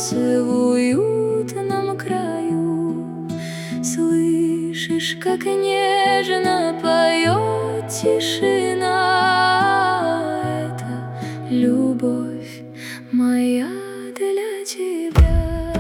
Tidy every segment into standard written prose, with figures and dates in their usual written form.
солнце в уютном краю. Слышишь, как нежно поет тишина? Это любовь моя для тебя.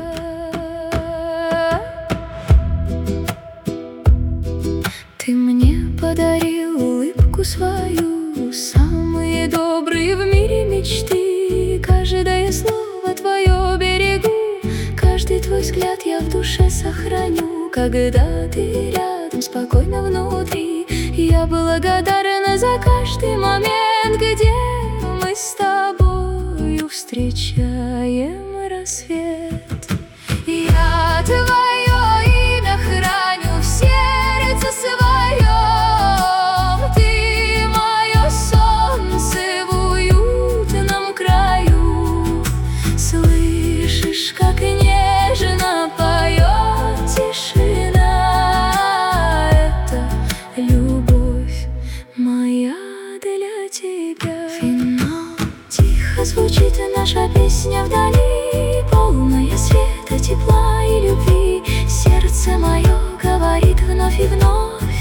Ты мне подарил улыбку свою, самые добрые в мире мечты. Каждое слово твое берегу, каждый твой взгляд я в душе сохраню. Когда ты рядом, спокойно внутри, я благодарна за каждый момент, где мы с тобою встречаем рассвет. Я твое имя храню в сердце своем. Ты мое солнце в уютном краю. Слышишь, как нежно поет тишина? Это любовь моя для тебя. Финал. Тихо звучит наша песня вдали, полная света, тепла и любви. Сердце мое говорит вновь и вновь: